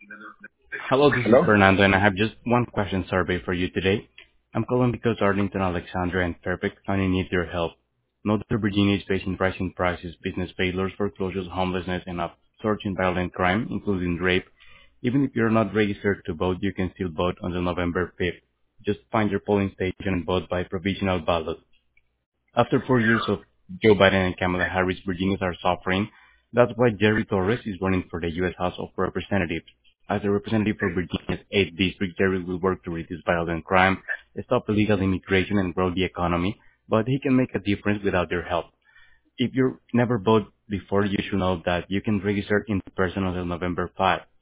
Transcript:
Hello, this is Hello? Fernando, and I have just one question survey for you today. I'm calling because Arlington, Alexandria, and Fairfax County need your help. Northern Virginia is facing rising prices, business failures, foreclosures, homelessness, and a surge in violent crime, including rape. Even if you're not registered to vote, you can still vote on the November 5th. Just find your polling station and vote by provisional ballot. After 4 years of Joe Biden and Kamala Harris, Virginians are suffering. That's why Jerry Torres is running for the U.S. House of Representatives. As a representative for Virginia's 8th district, Jerry will work to reduce violent crime, stop illegal immigration, and grow the economy, but he can make a difference without their help. If you never voted before, you should know that you can register in person until November 5.